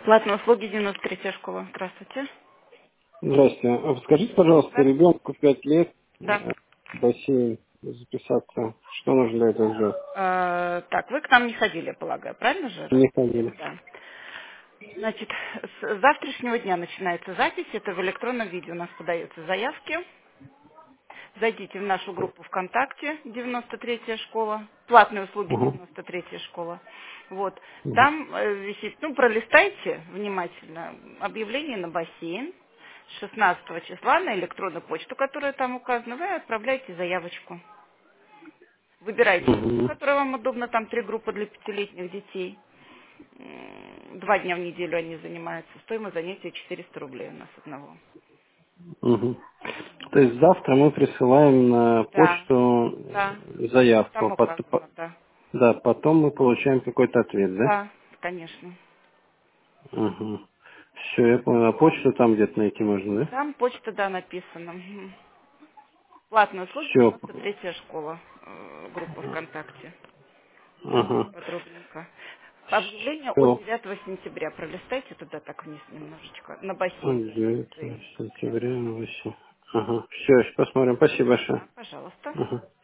Платные услуги 93-я школа. Здравствуйте. Здрасте. А скажите, пожалуйста, Да. ребенку 5 лет, Да. в бассейн записаться. Что нужно для этого сделать? Так, вы к нам не ходили, я полагаю, правильно же? Не ходили. Да. Значит, с завтрашнего дня начинается запись. Это в электронном виде у нас подаются заявки. Зайдите в нашу группу ВКонтакте 93-я школа. Платные услуги Угу. 93-я школа. Вот. Угу. Там висит, пролистайте внимательно объявление на бассейн. С 16 числа на электронную почту, которая там указана, вы отправляете заявочку. Выбирайте группу, Угу. которая вам удобна, там 3 группы для 5-летних детей. 2 дня в неделю они занимаются. Стоимость занятия 400 рублей у нас одного. Угу. То есть завтра мы присылаем на Да, почту да, заявку. там указано, да. Да, потом мы получаем какой-то ответ, да? Да, конечно. Угу. Все, я понял. А почту там где-то найти можно, да? Там почта, да, написана. Мгм. Платные услуги, Все. 93-я школа, группа ВКонтакте. Там все Ага. подробненько. Объявление от Все. 9 сентября. Пролистайте туда так вниз немножечко. На бассейн 9 зайдите конкретно. сентября, 8. Ага. Все, посмотрим. Спасибо большое. Да, пожалуйста. Ага.